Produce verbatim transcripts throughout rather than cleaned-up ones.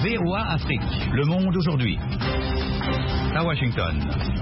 V O A Afrique. Le monde aujourd'hui. À Washington.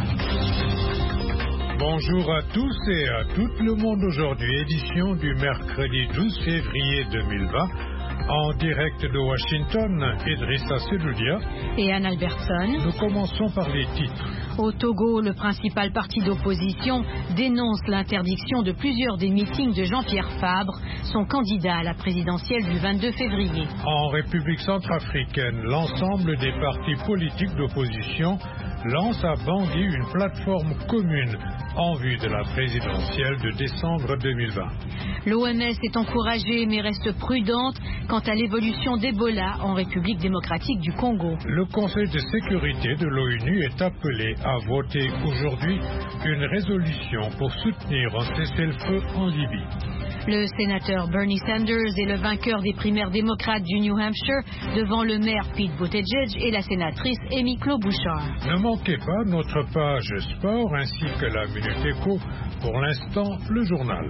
Bonjour à tous et à tout le monde aujourd'hui, édition du mercredi douze février deux mille vingt. En direct de Washington, Idrissa Seloudia et Anne Albertson. Nous commençons par les titres. Au Togo, le principal parti d'opposition dénonce l'interdiction de plusieurs des meetings de Jean-Pierre Fabre, son candidat à la présidentielle du vingt-deux février. En République centrafricaine, l'ensemble des partis politiques d'opposition lance à Bangui une plateforme commune en vue de la présidentielle de décembre deux mille vingt. L'O M S est encouragée mais reste prudente quant à l'évolution d'Ebola en République démocratique du Congo. Le Conseil de sécurité de l'ONU est appelé à voter aujourd'hui une résolution pour soutenir un cessez-le-feu en Libye. Le sénateur Bernie Sanders est le vainqueur des primaires démocrates du New Hampshire devant le maire Pete Buttigieg et la sénatrice Amy Klobuchar. Ne manquez pas notre page sport ainsi que la Minute Éco. Pour l'instant, le journal.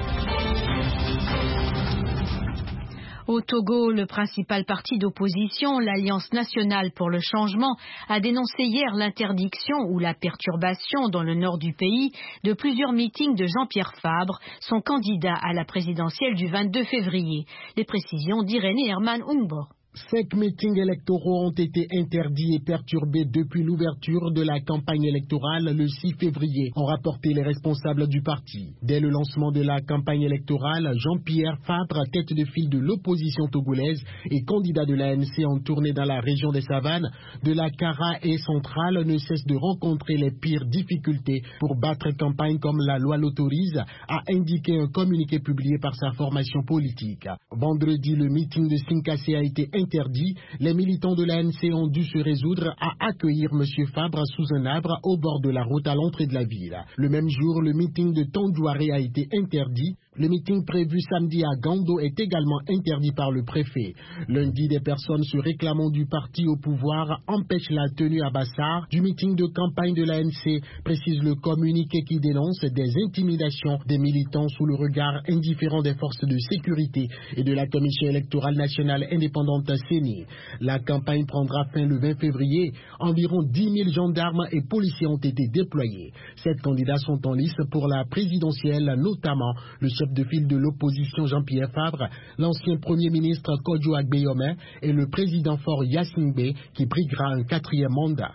Au Togo, le principal parti d'opposition, l'Alliance nationale pour le changement, a dénoncé hier l'interdiction ou la perturbation dans le nord du pays de plusieurs meetings de Jean-Pierre Fabre, son candidat à la présidentielle du vingt-deux février. Les précisions d'Irénée Herman Ungbo. Cinq meetings électoraux ont été interdits et perturbés depuis l'ouverture de la campagne électorale le six février, ont rapporté les responsables du parti. Dès le lancement de la campagne électorale, Jean-Pierre Fabre, tête de file de l'opposition togolaise et candidat de l'A N C en tournée dans la région des Savanes, de la Kara et centrale, ne cesse de rencontrer les pires difficultés pour battre campagne comme la loi l'autorise, a indiqué un communiqué publié par sa formation politique. Vendredi, le meeting de Sinkassé a été interdit. Interdit, les militants de l'A N C ont dû se résoudre à accueillir M. Fabre sous un arbre au bord de la route à l'entrée de la ville. Le même jour, le meeting de Tondouaré a été interdit. Le meeting prévu samedi à Gando est également interdit par le préfet. Lundi, des personnes se réclamant du parti au pouvoir empêchent la tenue à Bassar du meeting de campagne de l'A N C, précise le communiqué qui dénonce des intimidations des militants sous le regard indifférent des forces de sécurité et de la Commission électorale nationale indépendante C E N I. La campagne prendra fin le vingt février. Environ dix mille gendarmes et policiers ont été déployés. Sept candidats sont en lice pour la présidentielle, notamment le chef de file de l'opposition Jean-Pierre Fabre, l'ancien premier ministre Kodjo Agbeyome et le président fort Yassine Bey qui briguera un quatrième mandat.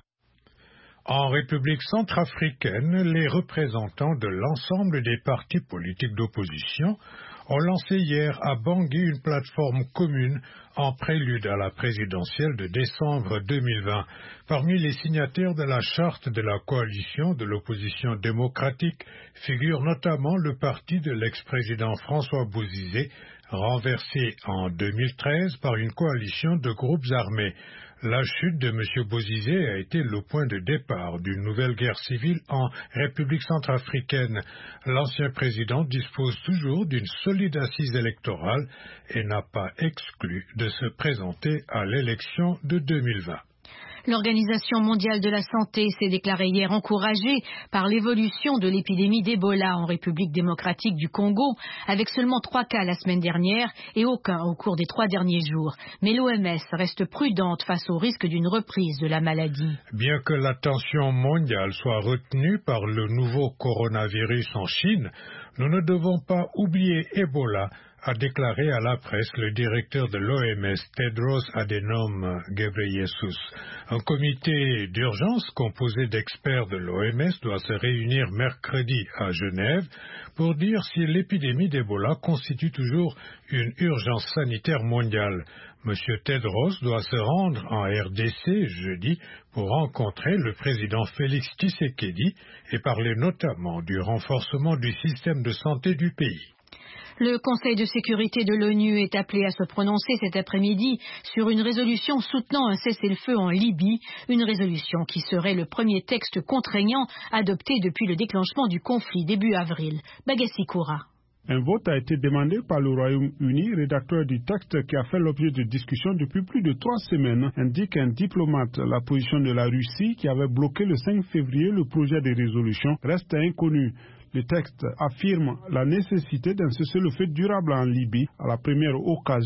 En République centrafricaine, les représentants de l'ensemble des partis politiques d'opposition ont lancé hier à Bangui une plateforme commune en prélude à la présidentielle de décembre deux mille vingt. Parmi les signataires de la charte de la coalition de l'opposition démocratique figure notamment le parti de l'ex-président François Bozizé, renversé en deux mille treize par une coalition de groupes armés. La chute de M. Bozizé a été le point de départ d'une nouvelle guerre civile en République centrafricaine. L'ancien président dispose toujours d'une solide assise électorale et n'a pas exclu de se présenter à l'élection de deux mille vingt. L'Organisation mondiale de la santé s'est déclarée hier encouragée par l'évolution de l'épidémie d'Ebola en République démocratique du Congo, avec seulement trois cas la semaine dernière et aucun au cours des trois derniers jours. Mais l'O M S reste prudente face au risque d'une reprise de la maladie. Bien que l'attention mondiale soit retenue par le nouveau coronavirus en Chine, nous ne devons pas oublier Ebola, a déclaré à la presse le directeur de l'O M S, Tedros Adhanom Ghebreyesus. Un comité d'urgence composé d'experts de l'O M S doit se réunir mercredi à Genève pour dire si l'épidémie d'Ebola constitue toujours une urgence sanitaire mondiale. Monsieur Tedros doit se rendre en R D C jeudi pour rencontrer le président Félix Tshisekedi et parler notamment du renforcement du système de santé du pays. Le Conseil de sécurité de l'ONU est appelé à se prononcer cet après-midi sur une résolution soutenant un cessez-le-feu en Libye, une résolution qui serait le premier texte contraignant adopté depuis le déclenchement du conflit début avril. Bagassi Koura. Un vote a été demandé par le Royaume-Uni, rédacteur du texte qui a fait l'objet de discussions depuis plus de trois semaines, indique un diplomate. La position de la Russie, qui avait bloqué le cinq février le projet de résolution, reste inconnue. Le texte affirme la nécessité d'un cessez-le-feu durable en Libye à la première occasion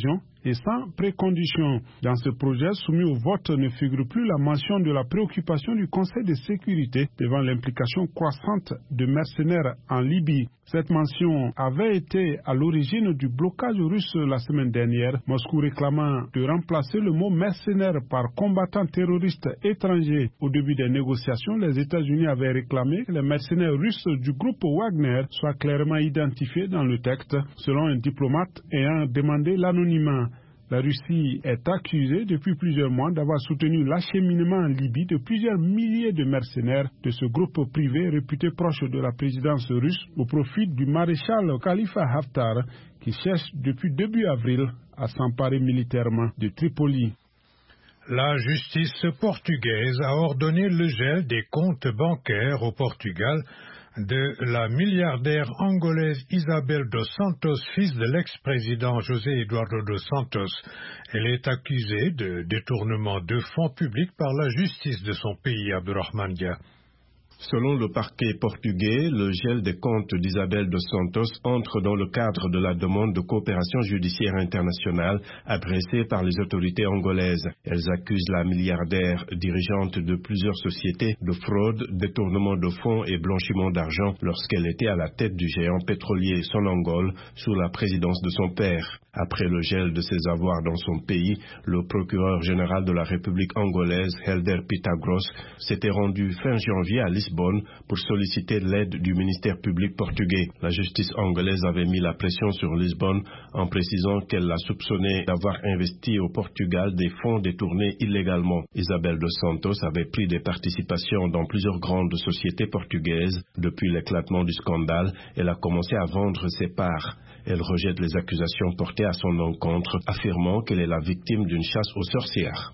et sans précondition. Dans ce projet soumis au vote ne figure plus la mention de la préoccupation du Conseil de sécurité devant l'implication croissante de mercenaires en Libye. Cette mention avait été à l'origine du blocage russe la semaine dernière, Moscou réclamant de remplacer le mot mercenaire par combattant terroriste étranger. Au début des négociations, les États-Unis avaient réclamé que les mercenaires russes du groupe Wagner soient clairement identifiés dans le texte, selon un diplomate ayant demandé l'anonymat. La Russie est accusée depuis plusieurs mois d'avoir soutenu l'acheminement en Libye de plusieurs milliers de mercenaires de ce groupe privé réputé proche de la présidence russe au profit du maréchal Khalifa Haftar qui cherche depuis début avril à s'emparer militairement de Tripoli. La justice portugaise a ordonné le gel des comptes bancaires au Portugal de la milliardaire angolaise Isabel dos Santos, fils de l'ex-président José Eduardo dos Santos. Elle est accusée de détournement de fonds publics par la justice de son pays, Abdurrahman Dia. Selon le parquet portugais, le gel des comptes d'Isabel dos Santos entre dans le cadre de la demande de coopération judiciaire internationale adressée par les autorités angolaises. Elles accusent la milliardaire dirigeante de plusieurs sociétés de fraude, détournement de fonds et blanchiment d'argent lorsqu'elle était à la tête du géant pétrolier Sonangol sous la présidence de son père. Après le gel de ses avoirs dans son pays, le procureur général de la République angolaise, Helder Pitagros, s'était rendu fin janvier à Lisbonne pour solliciter l'aide du ministère public portugais. La justice angolaise avait mis la pression sur Lisbonne en précisant qu'elle l'a soupçonné d'avoir investi au Portugal des fonds détournés illégalement. Isabel dos Santos avait pris des participations dans plusieurs grandes sociétés portugaises. Depuis l'éclatement du scandale, elle a commencé à vendre ses parts. Elle rejette les accusations portées à son encontre, affirmant qu'elle est la victime d'une chasse aux sorcières.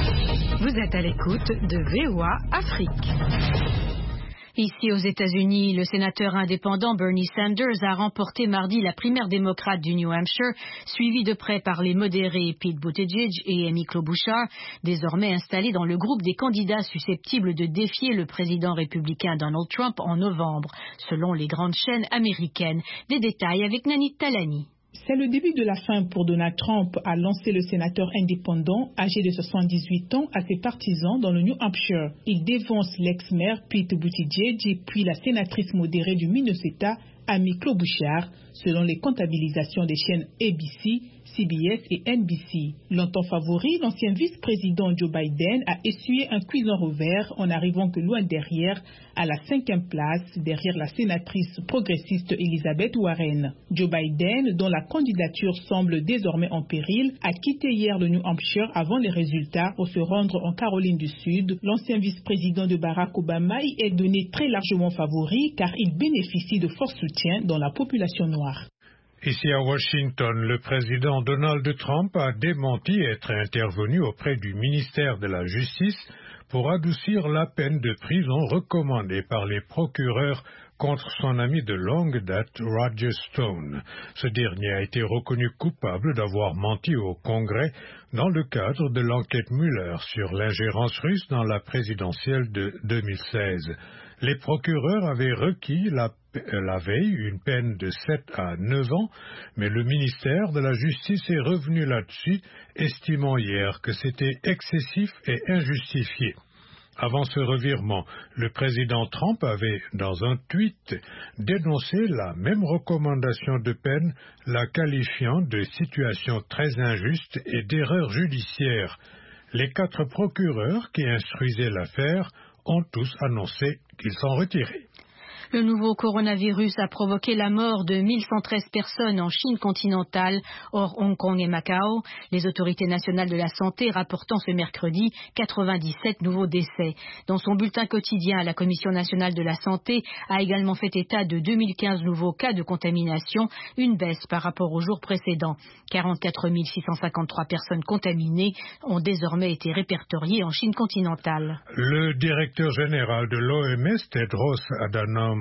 Vous êtes à l'écoute de V O A Afrique. Ici aux États-Unis, le sénateur indépendant Bernie Sanders a remporté mardi la primaire démocrate du New Hampshire, suivi de près par les modérés Pete Buttigieg et Amy Klobuchar, désormais installés dans le groupe des candidats susceptibles de défier le président républicain Donald Trump en novembre, selon les grandes chaînes américaines. Des détails avec Nanit Talani. C'est le début de la fin pour Donald Trump, a lancé le sénateur indépendant âgé de soixante-dix-huit ans à ses partisans dans le New Hampshire. Il dévance l'ex-maire Pete Buttigieg et puis la sénatrice modérée du Minnesota, Amy Klobuchar, selon les comptabilisations des chaînes A B C, C B S et N B C. Longtemps favori, l'ancien vice-président Joe Biden a essuyé un cuisant revers en arrivant que loin derrière, à la cinquième place, derrière la sénatrice progressiste Elizabeth Warren. Joe Biden, dont la candidature semble désormais en péril, a quitté hier le New Hampshire avant les résultats pour se rendre en Caroline du Sud. L'ancien vice-président de Barack Obama y est donné très largement favori car il bénéficie de fort soutien dans la population noire. Ici à Washington, le président Donald Trump a démenti être intervenu auprès du ministère de la Justice pour adoucir la peine de prison recommandée par les procureurs contre son ami de longue date, Roger Stone. Ce dernier a été reconnu coupable d'avoir menti au Congrès dans le cadre de l'enquête Mueller sur l'ingérence russe dans la présidentielle de deux mille seize. Les procureurs avaient requis la, la veille une peine de sept à neuf ans, mais le ministère de la Justice est revenu là-dessus, estimant hier que c'était excessif et injustifié. Avant ce revirement, le président Trump avait, dans un tweet, dénoncé la même recommandation de peine, la qualifiant de situation très injuste et d'erreur judiciaire. Les quatre procureurs qui instruisaient l'affaire ont tous annoncé qu'ils s'en retiraient. Le nouveau coronavirus a provoqué la mort de mille cent treize personnes en Chine continentale, hors Hong Kong et Macao. Les autorités nationales de la santé rapportant ce mercredi quatre-vingt-dix-sept nouveaux décès. Dans son bulletin quotidien, la Commission nationale de la santé a également fait état de deux mille quinze nouveaux cas de contamination, une baisse par rapport au jour précédent. quarante-quatre mille six cent cinquante-trois personnes contaminées ont désormais été répertoriées en Chine continentale. Le directeur général de l'O M S, Tedros Adhanom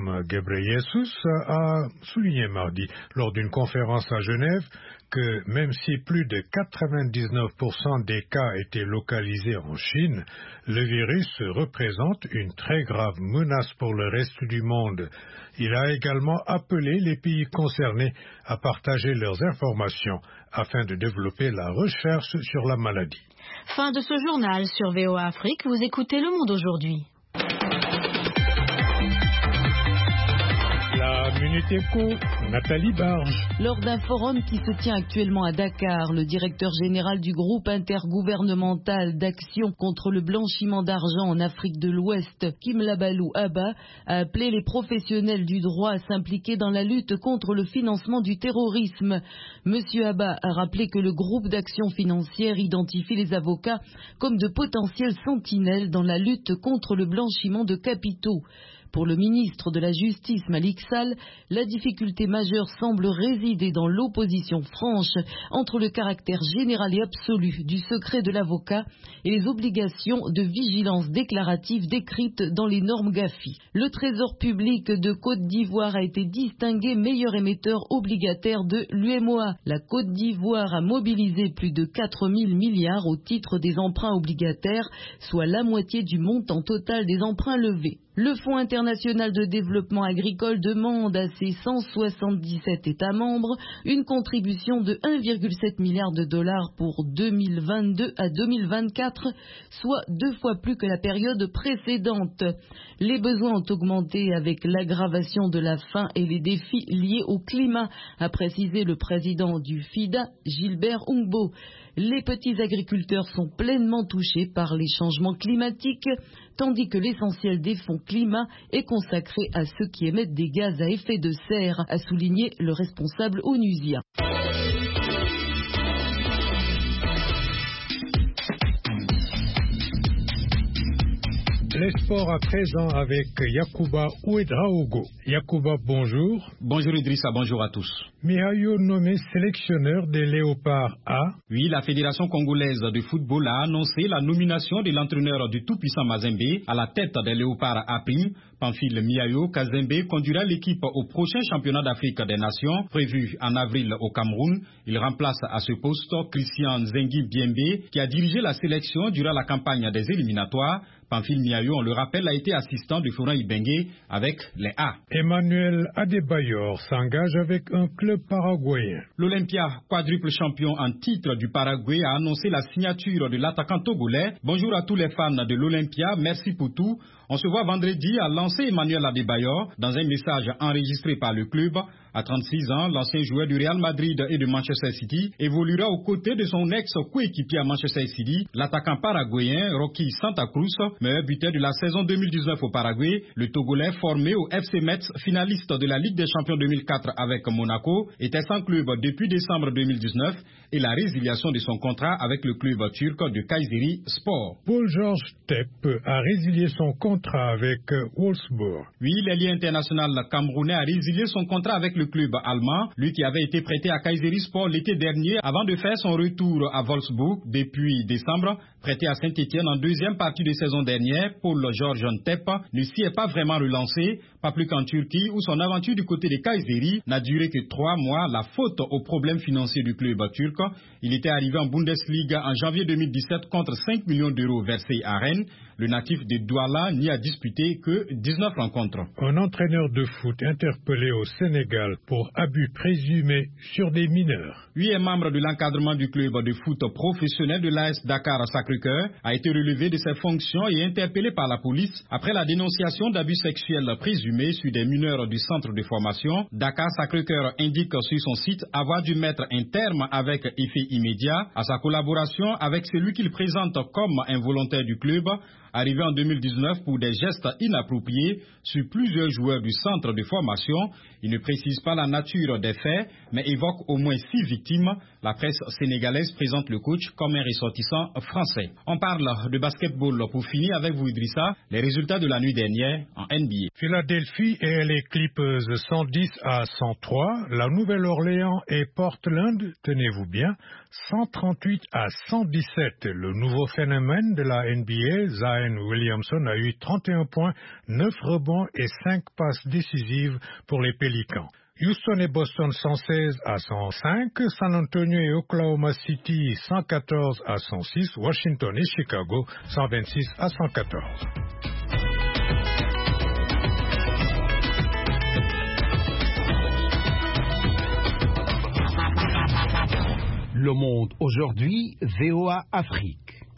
Tom Ghebreyesus a souligné mardi lors d'une conférence à Genève que même si plus de quatre-vingt-dix-neuf pour cent des cas étaient localisés en Chine, le virus représente une très grave menace pour le reste du monde. Il a également appelé les pays concernés à partager leurs informations afin de développer la recherche sur la maladie. Fin de ce journal sur V O A Afrique. Vous écoutez Le Monde aujourd'hui. La Minute Éco, Nathalie Barge. Lors d'un forum qui se tient actuellement à Dakar, le directeur général du groupe intergouvernemental d'action contre le blanchiment d'argent en Afrique de l'Ouest, Kimlabalou Abba, a appelé les professionnels du droit à s'impliquer dans la lutte contre le financement du terrorisme. Monsieur Abba a rappelé que le groupe d'action financière identifie les avocats comme de potentiels sentinelles dans la lutte contre le blanchiment de capitaux. Pour le ministre de la Justice, Malik Sall, la difficulté majeure semble résider dans l'opposition franche entre le caractère général et absolu du secret de l'avocat et les obligations de vigilance déclarative décrites dans les normes Gafi. Le Trésor public de Côte d'Ivoire a été distingué meilleur émetteur obligataire de l'U M O A. La Côte d'Ivoire a mobilisé plus de quatre mille milliards au titre des emprunts obligataires, soit la moitié du montant total des emprunts levés. Le Fonds international de développement agricole demande à ses cent soixante-dix-sept États membres une contribution de un virgule sept milliard de dollars pour deux mille vingt-deux à deux mille vingt-quatre, soit deux fois plus que la période précédente. Les besoins ont augmenté avec l'aggravation de la faim et les défis liés au climat, a précisé le président du F I D A, Gilbert Ungbo. Les petits agriculteurs sont pleinement touchés par les changements climatiques, tandis que l'essentiel des fonds climat est consacré à ceux qui émettent des gaz à effet de serre, a souligné le responsable onusien. Les sports à présent avec Yacouba Ouedraogo. Yacouba, bonjour. Bonjour Idrissa, bonjour à tous. Mihayo nommé sélectionneur des Léopards A. Oui, la Fédération congolaise de football a annoncé la nomination de l'entraîneur du tout-puissant Mazembe à la tête des Léopards A P I M. Pamphile Mihayo Kazembe conduira l'équipe au prochain championnat d'Afrique des Nations, prévu en avril au Cameroun. Il remplace à ce poste Christian Zengi Biembe, qui a dirigé la sélection durant la campagne des éliminatoires. Pamphile Mihayo, on le rappelle, a été assistant de Florent Ibengue avec les A. Emmanuel Adebayor s'engage avec un club paraguayen. L'Olympia, quadruple champion en titre du Paraguay, a annoncé la signature de l'attaquant togolais. Bonjour à tous les fans de l'Olympia, merci pour tout. On se voit vendredi, a lancé Emmanuel Adebayor dans un message enregistré par le club. À trente-six ans, l'ancien joueur du Real Madrid et de Manchester City évoluera aux côtés de son ex-coéquipier à Manchester City, l'attaquant paraguayen Rocky Santa Cruz, meilleur buteur de la saison deux mille dix-neuf au Paraguay. Le Togolais, formé au F C Metz, finaliste de la Ligue des Champions deux mille quatre avec Monaco, était sans club depuis décembre deux mille dix-neuf et la résiliation de son contrat avec le club turc de Kayseri Sport. Paul-Georges Tepp a résilié son contrat avec Wolfsburg. Oui, l'ailier international camerounais a résilié son contrat avec le club allemand, lui qui avait été prêté à Kayseri Sport l'été dernier avant de faire son retour à Wolfsburg depuis décembre. Prêté à Saint-Étienne en deuxième partie de saison dernière, Paul-Georges Tepp ne s'y est pas vraiment relancé, pas plus qu'en Turquie où son aventure du côté de Kayseri n'a duré que trois mois, la faute aux problèmes financiers du club turc. Il était arrivé en Bundesliga en janvier deux mille dix-sept contre cinq millions d'euros versés à Rennes. Le natif de Douala n'y a disputé que dix-neuf rencontres. Un entraîneur de foot interpellé au Sénégal pour abus présumés sur des mineurs. Huit membres de l'encadrement du club de foot professionnel de l'A S Dakar à Sacré-Cœur a été relevé de ses fonctions et interpellé par la police après la dénonciation d'abus sexuels présumés sur des mineurs du centre de formation. Dakar Sacré-Cœur indique sur son site avoir dû mettre un terme avec effet immédiat à sa collaboration avec celui qu'il présente comme un volontaire du club, arrivé en deux mille dix-neuf pour des gestes inappropriés sur plusieurs joueurs du centre de formation. Il ne précise pas la nature des faits, mais évoque au moins six victimes. La presse sénégalaise présente le coach comme un ressortissant français. On parle de basketball pour finir avec vous, Idrissa. Les résultats de la nuit dernière en N B A. Philadelphie et les Clippers cent dix à cent trois. La Nouvelle-Orléans et Portland, tenez-vous bien, cent trente-huit à cent dix-sept. Le nouveau phénomène de la N B A, Zion Williamson, a eu trente et un points, neuf rebonds et cinq passes décisives pour les Pélicans. Houston et Boston cent seize à cent cinq, San Antonio et Oklahoma City cent quatorze à cent six, Washington et Chicago cent vingt-six à cent quatorze. Le Monde aujourd'hui, V O A Afrique.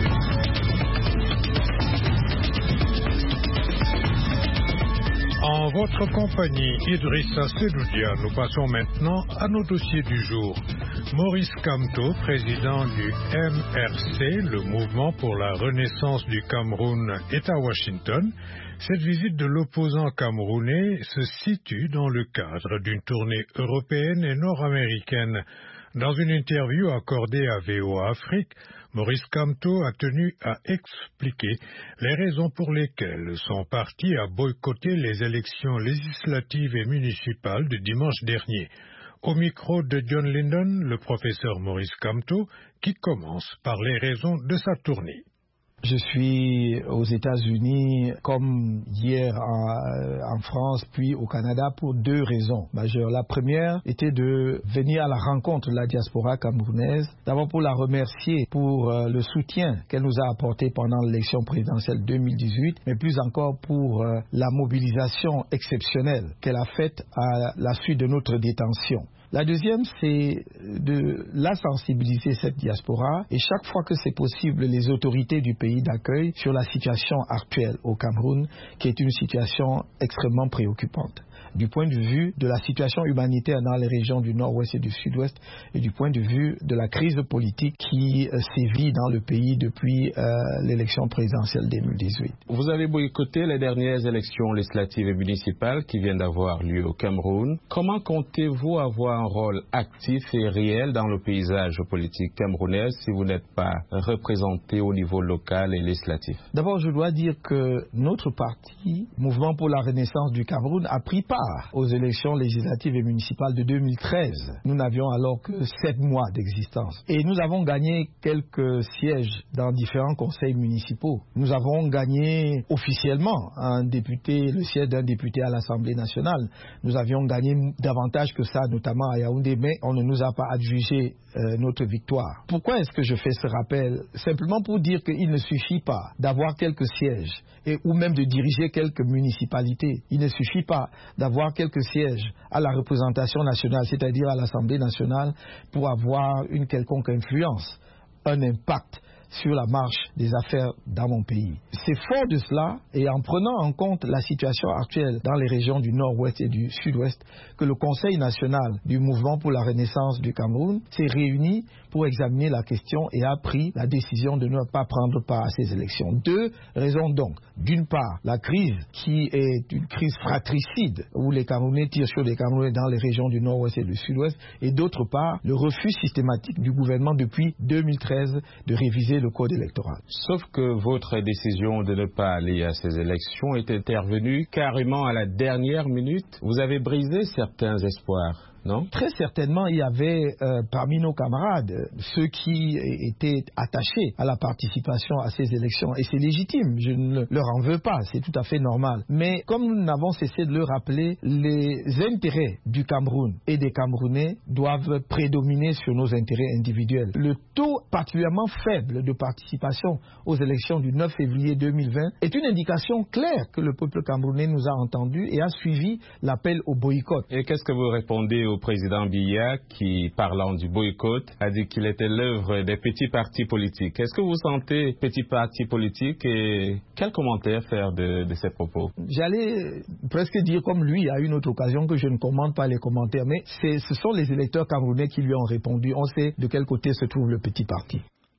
En votre compagnie, Idrissa Sedoudia, nous passons maintenant à nos dossiers du jour. Maurice Kamto, président du M R C, le mouvement pour la renaissance du Cameroun, est à Washington. Cette visite de l'opposant camerounais se situe dans le cadre d'une tournée européenne et nord-américaine. Dans une interview accordée à V O A Afrique, Maurice Kamto a tenu à expliquer les raisons pour lesquelles son parti a boycotté les élections législatives et municipales de dimanche dernier. Au micro de John Lyndon, le professeur Maurice Kamto, qui commence par les raisons de sa tournée. Je suis aux États-Unis comme hier en, en France puis au Canada pour deux raisons majeures. La première était de venir à la rencontre de la diaspora camerounaise, d'abord pour la remercier pour euh, le soutien qu'elle nous a apporté pendant l'élection présidentielle deux mille dix-huit, mais plus encore pour euh, la mobilisation exceptionnelle qu'elle a faite à la suite de notre détention. La deuxième, c'est de la sensibiliser, cette diaspora, et chaque fois que c'est possible, les autorités du pays d'accueil sur la situation actuelle au Cameroun, qui est une situation extrêmement préoccupante. Du point de vue de la situation humanitaire dans les régions du nord-ouest et du sud-ouest, et du point de vue de la crise politique qui euh, sévit dans le pays depuis euh, l'élection présidentielle deux mille dix-huit. Vous avez boycotté les dernières élections législatives et municipales qui viennent d'avoir lieu au Cameroun. Comment comptez-vous avoir un rôle actif et réel dans le paysage politique camerounais si vous n'êtes pas représenté au niveau local et législatif? D'abord, je dois dire que notre parti, Mouvement pour la Renaissance du Cameroun, a pris part aux élections législatives et municipales de deux mille treize. Nous n'avions alors que sept mois d'existence. Et nous avons gagné quelques sièges dans différents conseils municipaux. Nous avons gagné officiellement un député, le siège d'un député à l'Assemblée nationale. Nous avions gagné davantage que ça, notamment à Yaoundé, mais on ne nous a pas adjugé euh, notre victoire. Pourquoi est-ce que je fais ce rappel? Simplement pour dire qu'il ne suffit pas d'avoir quelques sièges et, ou même de diriger quelques municipalités. Il ne suffit pas d'avoir quelques sièges à la représentation nationale, c'est-à-dire à l'Assemblée nationale, pour avoir une quelconque influence, un impact sur la marche des affaires dans mon pays. C'est fort de cela, et en prenant en compte la situation actuelle dans les régions du nord-ouest et du sud-ouest, que le Conseil national du Mouvement pour la Renaissance du Cameroun s'est réuni pour examiner la question et a pris la décision de ne pas prendre part à ces élections. Deux raisons donc. D'une part, la crise qui est une crise fratricide, où les Camerounais tirent sur les Camerounais dans les régions du nord-ouest et du sud-ouest, et d'autre part, le refus systématique du gouvernement depuis deux mille treize de réviser le code électoral. Sauf que votre décision de ne pas aller à ces élections est intervenue carrément à la dernière minute. Vous avez brisé certains espoirs. Non? Très certainement, il y avait euh, parmi nos camarades ceux qui étaient attachés à la participation à ces élections. Et c'est légitime, je ne leur en veux pas, c'est tout à fait normal. Mais comme nous n'avons cessé de le rappeler, les intérêts du Cameroun et des Camerounais doivent prédominer sur nos intérêts individuels. Le taux particulièrement faible de participation aux élections du neuf février deux mille vingt est une indication claire que le peuple camerounais nous a entendus et a suivi l'appel au boycott. Et qu'est-ce que vous répondez au président Biya qui, parlant du boycott, a dit qu'il était l'œuvre des petits partis politiques? Est-ce que vous sentez petits partis politiques et quel commentaire faire de, de ces propos? J'allais presque dire comme lui à une autre occasion que je ne commente pas les commentaires, mais ce sont les électeurs camerounais qui lui ont répondu. On sait de quel côté se trouve le petit parti.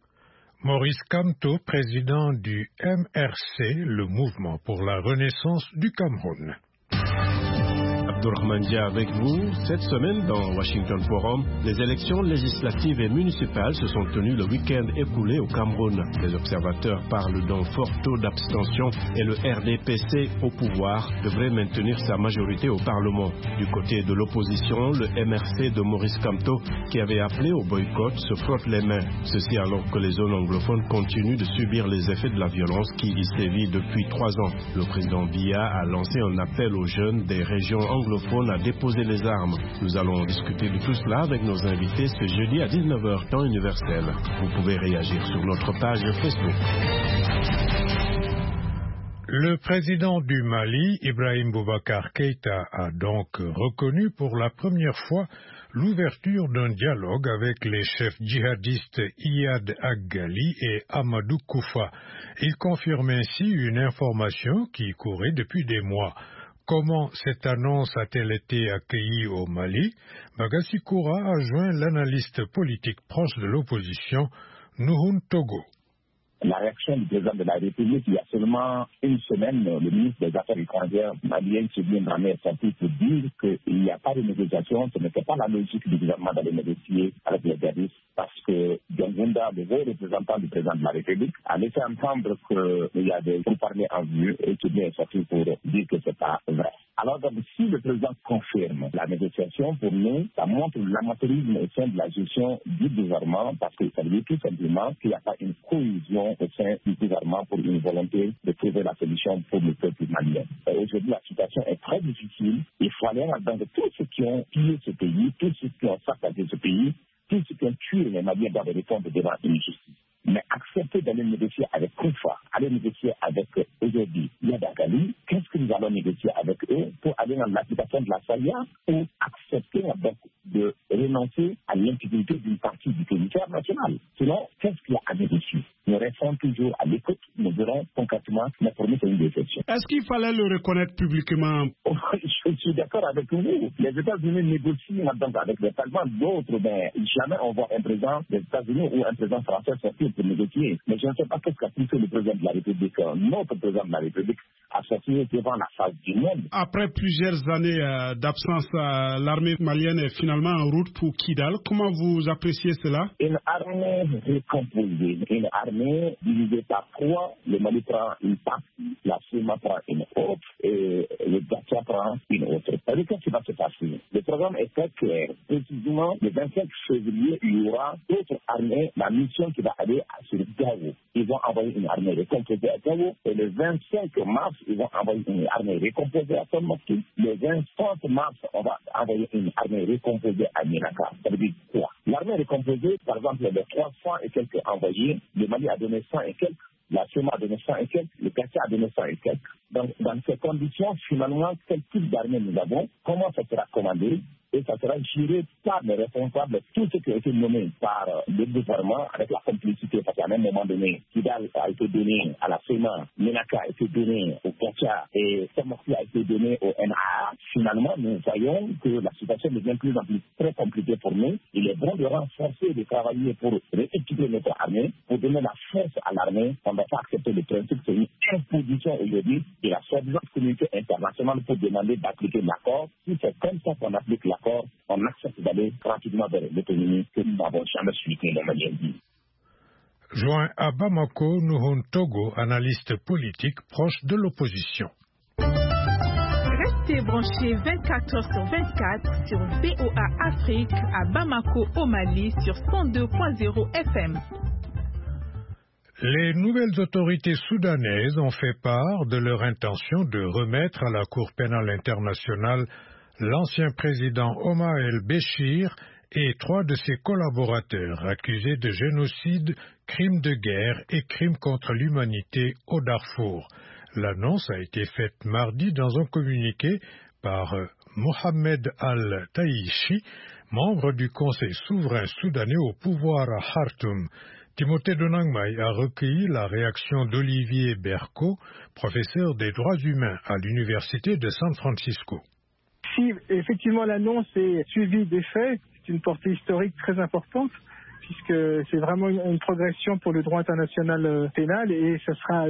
Maurice Kamto, président du M R C, le Mouvement pour la Renaissance du Cameroun. Abdourahmane Dia avec vous. Cette semaine, dans Washington Forum, les élections législatives et municipales se sont tenues le week-end écoulé au Cameroun. Les observateurs parlent d'un fort taux d'abstention et le R D P C au pouvoir devrait maintenir sa majorité au Parlement. Du côté de l'opposition, le M R C de Maurice Kamto, qui avait appelé au boycott, se frotte les mains. Ceci alors que les zones anglophones continuent de subir les effets de la violence qui y sévit depuis trois ans. Le président Biya a lancé un appel aux jeunes des régions anglophones à déposer les armes. Nous allons discuter de tout cela avec nos invités ce jeudi à dix-neuf heures temps universel. Vous pouvez réagir sur notre page Facebook. Le président du Mali, Ibrahim Boubacar Keïta, a donc reconnu pour la première fois l'ouverture d'un dialogue avec les chefs djihadistes Iyad Aggali et Amadou Koufa. Il confirme ainsi une information qui courait depuis des mois. Comment cette annonce a-t-elle été accueillie au Mali? Bagassi Koura a joint l'analyste politique proche de l'opposition, Nuhun Togo. La réaction du président de la République, il y a seulement une semaine, le ministre des Affaires étrangères malien, Sébien Dramé, est sorti pour dire qu'il n'y a pas de négociation, ce n'était pas la logique du gouvernement d'aller négocier avec les djihadistes, parce que Diongounda, le haut représentant du président de la République, a laissé entendre qu'il y a des pourparlers en vue et Sébien est sorti pour dire que ce n'est pas vrai. Alors, donc, si le président confirme la négociation, pour nous, ça montre l'amateurisme au sein de la gestion du gouvernement, parce que ça veut dire tout simplement qu'il n'y a pas une cohésion au sein du gouvernement pour une volonté de trouver la solution pour le peuple malien. Aujourd'hui, la situation est très difficile. Il faut aller dans tous ceux qui ont pillé ce pays, tous ceux qui ont saccagé ce pays, tous ceux qui ont tué les Maliens doivent répondre devant une justice. Mais accepter d'aller négocier avec Koufa, aller négocier avec aujourd'hui Iyad Aggali, qu'est-ce que nous allons négocier avec eux pour aller dans l'application de la charia ou accepter donc de renoncer à l'intégrité d'une partie du territoire national? Sinon, qu'est-ce qu'il y a à négocier? Nous restons toujours à l'écoute, nous verrons concrètement, mais pour nous c'est une déception. Est-ce qu'il fallait le reconnaître publiquement? Je suis d'accord avec vous. Les États-Unis négocient donc avec les Talibans, d'autres, mais jamais on voit un président des États-Unis ou un président français sortir pour négocier. Mais je ne sais pas qu'est-ce qu'a poussé le président de la République, notre président de la République, à sortir devant la face du monde. Après plusieurs années euh, d'absence, euh, l'armée malienne est finalement en route pour Kidal. Comment vous appréciez cela? Une armée recomposée, une armée divisée par trois. Le Mali prend une partie, la C E M A prend une autre et le Gatia prend une autre. Qu'est-ce qui va se passer? Le programme est très clair. Précisément, le vingt-cinq février, il y aura d'autres armées, la mission qui va aller sur Gao. Ils vont envoyer une armée recomposée à Gao et le vingt-cinq mars, ils vont envoyer une armée recomposée à Tombouctou. Le vingt-cinq mars, on va envoyer une armée recomposée à Ménaka. Ça veut dire quoi? L'armée recomposée, par exemple, les trois cents et quelques envoyés, le Mali a donné cent et quelques, la C E M A a donné cent et quelques, le Gatia a donné cent et quelques. Donc, dans ces conditions, finalement, quel type d'armée nous avons, comment ça sera commandé, et ça sera géré par les responsables, tous ceux qui ont été nommés par le gouvernement avec la complicité, parce qu'à un moment donné, Kidal a été donné à la C E M A, Ménaka a été donné au Gatia et Tombouctou a été donné au N A A. Finalement, nous voyons que la situation devient de plus en plus très compliquée pour nous. Il est bon de renforcer et de travailler pour rééquiper notre armée, pour donner la force à l'armée. On ne va pas accepter le principe, c'est une imposition aujourd'hui de la soi-disant communauté internationale pour demander d'appliquer l'accord. Si c'est comme ça qu'on applique l'accord, on accepte d'aller rapidement vers l'autonomie que nous n'avons jamais suivi les Maliens. Joint à Bamako, Nuhun Togo, analyste politique proche de l'opposition. Restez branchés vingt-quatre heures sur vingt-quatre sur V O A Afrique à Bamako au Mali sur cent deux point zéro F M. Les nouvelles autorités soudanaises ont fait part de leur intention de remettre à la Cour pénale internationale l'ancien président Omar el-Béchir et trois de ses collaborateurs accusés de génocide, crimes de guerre et crimes contre l'humanité au Darfour. L'annonce a été faite mardi dans un communiqué par Mohamed Al-Taïchi, membre du Conseil souverain soudanais au pouvoir à Khartoum. Timothée Donangmai a recueilli la réaction d'Olivier Berco, professeur des droits humains à l'Université de San Francisco. Si effectivement l'annonce est suivie des faits, c'est une portée historique très importante, puisque c'est vraiment une progression pour le droit international pénal et ce sera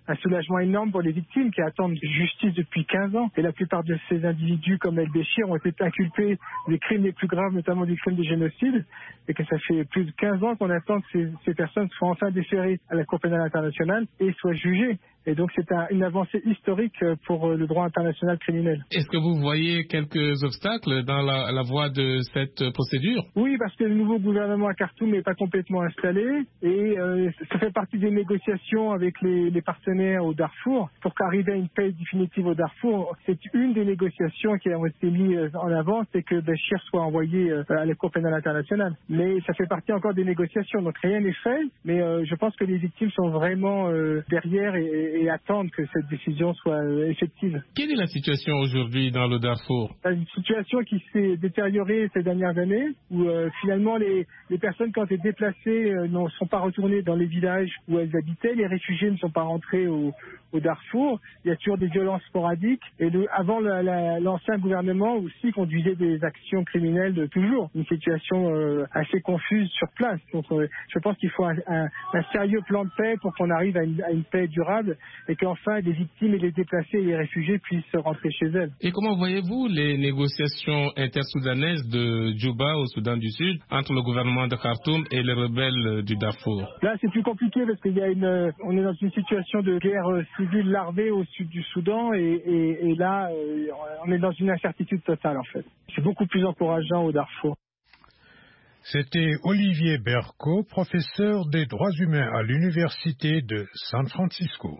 un soulagement énorme pour les victimes qui attendent justice depuis quinze ans. Et la plupart de ces individus, comme El Béchir, ont été inculpés des crimes les plus graves, notamment du crime de génocide, et que ça fait plus de quinze ans qu'on attend que ces, ces personnes soient enfin déférées à la Cour pénale internationale et soient jugées. Et donc c'est un, une avancée historique pour le droit international criminel. Est-ce que vous voyez quelques obstacles dans la, la voie de cette procédure? Oui, parce que le nouveau gouvernement à Khartoum n'est pas complètement installé et euh, ça fait partie des négociations avec les, les partenaires au Darfour pour qu'arriver à une paix définitive au Darfour. C'est une des négociations qui ont été mises en avant, c'est que Béchir soit envoyé euh, à la Cour pénale internationale. Mais ça fait partie encore des négociations, donc rien n'est fait. Mais euh, je pense que les victimes sont vraiment euh, derrière et et attendre que cette décision soit euh, effective. Quelle est la situation aujourd'hui dans le Darfour? Une situation qui s'est détériorée ces dernières années, où euh, finalement les, les personnes qui ont été déplacées euh, ne sont pas retournées dans les villages où elles habitaient, les réfugiés ne sont pas rentrés au, au Darfour, il y a toujours des violences sporadiques, et le, avant la, la, l'ancien gouvernement aussi conduisait des actions criminelles de toujours, une situation euh, assez confuse sur place. Donc euh, je pense qu'il faut un, un, un sérieux plan de paix pour qu'on arrive à une, à une paix durable, et qu'enfin les victimes et les déplacés et les réfugiés puissent rentrer chez elles. Et comment voyez-vous les négociations intersoudanaises de Djouba au Soudan du Sud entre le gouvernement de Khartoum et les rebelles du Darfour? Là c'est plus compliqué parce qu'il y a une, on est dans une situation de guerre civile larvée au sud du Soudan et, et, et là on est dans une incertitude totale en fait. C'est beaucoup plus encourageant au Darfour. C'était Olivier Berco, professeur des droits humains à l'université de San Francisco.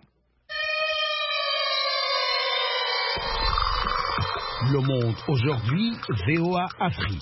Le Monde aujourd'hui, V O A Afrique.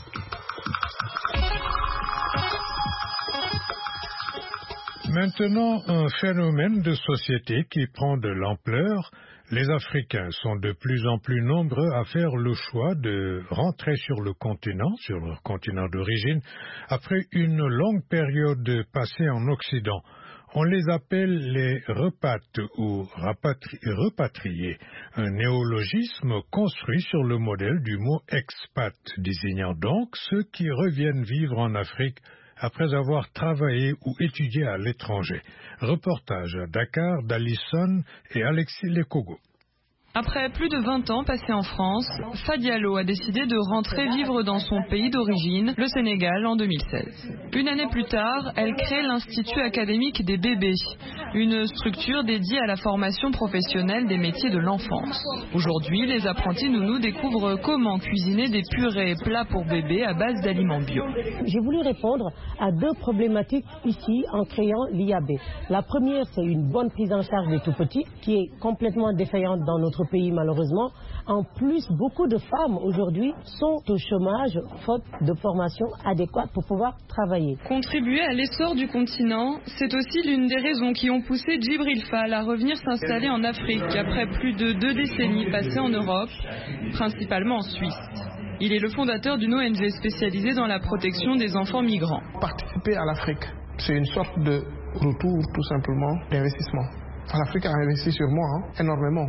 Maintenant, un phénomène de société qui prend de l'ampleur. Les Africains sont de plus en plus nombreux à faire le choix de rentrer sur le continent, sur leur continent d'origine, après une longue période passée en Occident. On les appelle les repates ou rapatri- repatriés, un néologisme construit sur le modèle du mot expat, désignant donc ceux qui reviennent vivre en Afrique après avoir travaillé ou étudié à l'étranger. Reportage à Dakar d'Alison et Alexis Lekogo. Après plus de vingt ans passés en France, Fadialo a décidé de rentrer vivre dans son pays d'origine, le Sénégal, en deux mille seize. Une année plus tard, elle crée l'Institut académique des bébés, une structure dédiée à la formation professionnelle des métiers de l'enfance. Aujourd'hui, les apprentis nounous découvrent comment cuisiner des purées et plats pour bébés à base d'aliments bio. J'ai voulu répondre à deux problématiques ici en créant l'I A B. La première, c'est une bonne prise en charge des tout-petits, qui est complètement défaillante dans notre pays malheureusement. En plus, beaucoup de femmes aujourd'hui sont au chômage faute de formation adéquate pour pouvoir travailler. Contribuer à l'essor du continent, c'est aussi l'une des raisons qui ont poussé Djibril Fall à revenir s'installer en Afrique après plus de deux décennies passées en Europe, principalement en Suisse. Il est le fondateur d'une O N G spécialisée dans la protection des enfants migrants. Participer à l'Afrique, c'est une sorte de retour tout simplement d'investissement. L'Afrique a investi sur moi hein, énormément,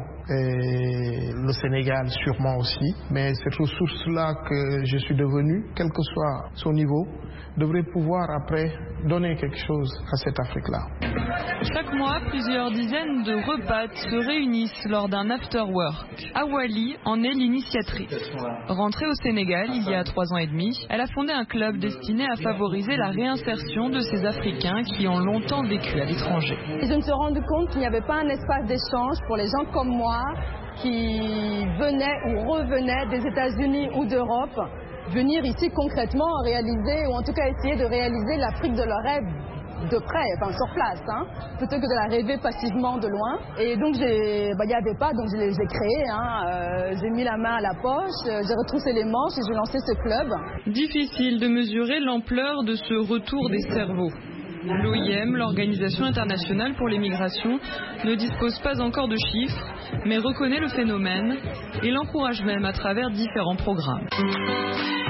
et le Sénégal sûrement aussi, mais cette ressource-là que je suis devenu, quel que soit son niveau, devrait pouvoir après donner quelque chose à cette Afrique-là. Chaque mois, plusieurs dizaines de repates se réunissent lors d'un after-work. Awali en est l'initiatrice. Rentrée au Sénégal il y a trois ans et demi, elle a fondé un club destiné à favoriser la réinsertion de ces Africains qui ont longtemps vécu à l'étranger. Je me suis rendu compte qu'il n'y avait pas un espace d'échange pour les gens comme moi qui venaient ou revenaient des États-Unis ou d'Europe, venir ici concrètement réaliser, ou en tout cas essayer de réaliser l'Afrique de leur rêve de près, enfin sur place, hein, plutôt que de la rêver passivement de loin. Et donc il bah, n'y avait pas, donc je l'ai créé, hein, euh, j'ai mis la main à la poche, j'ai retroussé les manches et j'ai lancé ce club. Difficile de mesurer l'ampleur de ce retour des cerveaux. L'O I M, l'Organisation internationale pour les migrations, ne dispose pas encore de chiffres, mais reconnaît le phénomène et l'encourage même à travers différents programmes.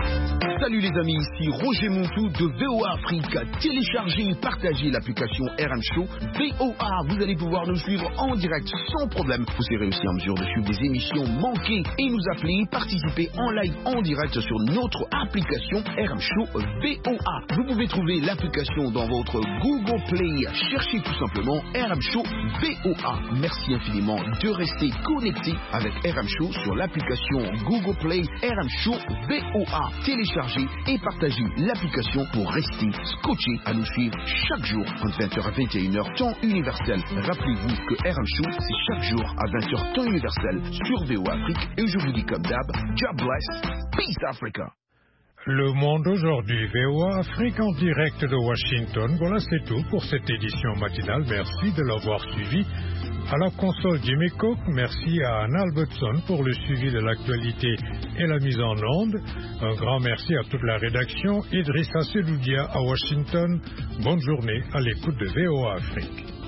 Salut les amis, ici Roger Montou de V O A Afrique. Téléchargez et partagez l'application R M Show V O A. Vous allez pouvoir nous suivre en direct sans problème. Vous serez aussi en mesure de suivre des émissions manquées et nous appeler, participer en live en direct sur notre application R M Show V O A. Vous pouvez trouver l'application dans votre Google Play. Cherchez tout simplement R M Show V O A. Merci infiniment de rester connecté avec R M Show sur l'application Google Play R M Show V O A. Téléchargez et partagez l'application pour rester scotché à nous suivre chaque jour entre vingt heures à vingt et une heures temps universel. Rappelez-vous que R M Show c'est chaque jour à vingt heures temps universel sur V O A Afrique et je vous dis comme d'hab, God bless, peace Africa. Le Monde aujourd'hui, V O A Afrique en direct de Washington. Voilà, c'est tout pour cette édition matinale. Merci de l'avoir suivi. À la console Jimmy Cook, merci à Anne Albertson pour le suivi de l'actualité et la mise en onde. Un grand merci à toute la rédaction. Idrissa Sedoudia à Washington. Bonne journée à l'écoute de V O A Afrique.